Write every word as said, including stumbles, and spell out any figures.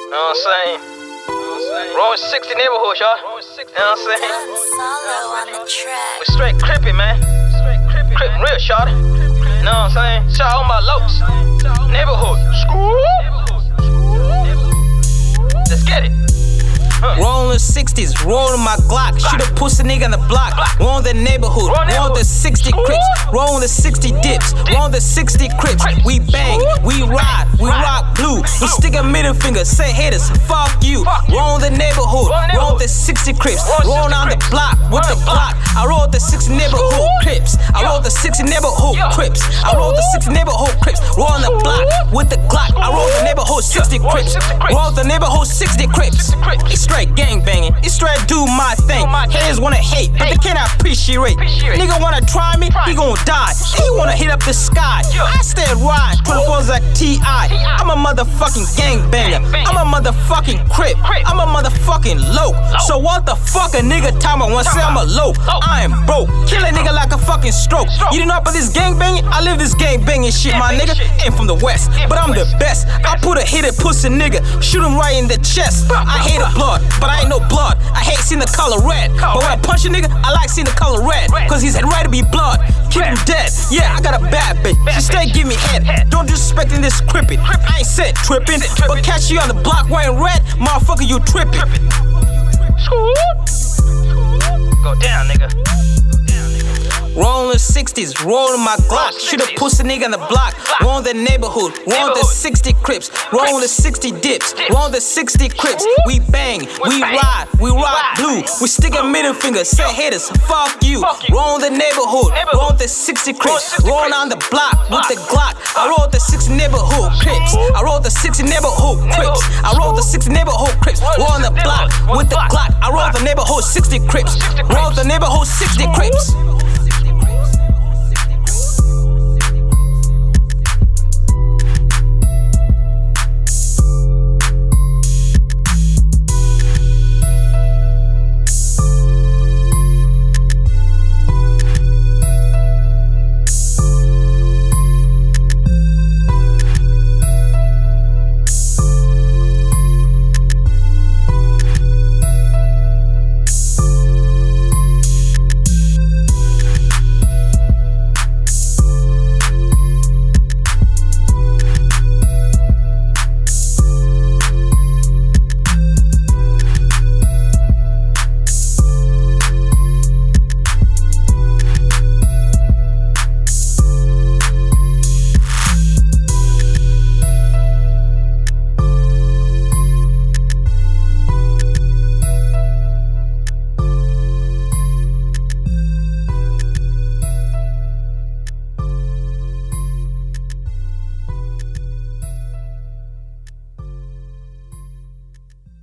know what I'm saying? Rolling sixty neighborhood, y'all. You know what I'm saying? We straight crippin', man. Crippin' real, shawty. You know what I'm saying? Shout out my lokes. Neighborhood. School. Let's get it. Huh. Rollin' sixties, rollin' my Glock. Shoot a pussy nigga in the block. Rollin' the neighborhood, rollin' the sixty crips. Rollin' the sixty dips, rollin' the sixty crips. We bang, we ride, we rock blue. We stick a middle finger, say haters, fuck you. Rollin' the neighborhood, rollin' the sixty crips. Rollin' on the block with the block. I roll the sixty neighborhood crips. I roll the sixty neighborhood crips. I roll the sixty neighborhood crips. Rollin' the block with the Glock. I roll the neighborhood sixty crips. Roll the neighborhood sixty crips. It's straight gang banging, it's straight do my thing. Haters wanna hate, but they cannot appreciate. Nigga wanna try me, he gon' die. And you wanna hit up the sky. I stay ride, twenty-fours like T I I'm a motherfucking gang banger. I'm a motherfucking crip. I'm a motherfucking loke. So what the fuck a nigga time I wanna say I'm a loke? I am broke. Kill a nigga like a fucking stroke. You didn't know about this gang banging? I live this gang banging shit, my nigga. Ain't from the west, but I'm the best. I put a hit at pussy nigga, shoot him right in the chest. I hate a blood, but I ain't no blood. I hate seeing the color red. But when I punch a nigga, I like seeing the color red. Cause he's ready to be blood. Keep him dead. Yeah, I got a bad bitch. She stay give me head. Don't disrespecting this crippin'. I ain't said trippin', but catch you on the block wearing red, motherfucker, you trippin'. Go down, nigga. Rollin' sixties, rollin' my Glock. Shoot a pussy nigga in the block. Rollin' the neighborhood, rollin' the sixty crips. Rollin' the sixty dips, rollin' the sixty crips. We bang, we ride, we rock blue. We stick a middle finger, say haters, fuck you. Rollin' the neighborhood, rollin' the sixty crips. Rollin' on the block with the Glock. I roll the sixty neighborhood crips. I roll the sixty neighborhood crips. I roll the sixty neighborhood crips. Rollin' the block with the Glock. I roll the neighborhood sixty crips. Roll the neighborhood sixty crips.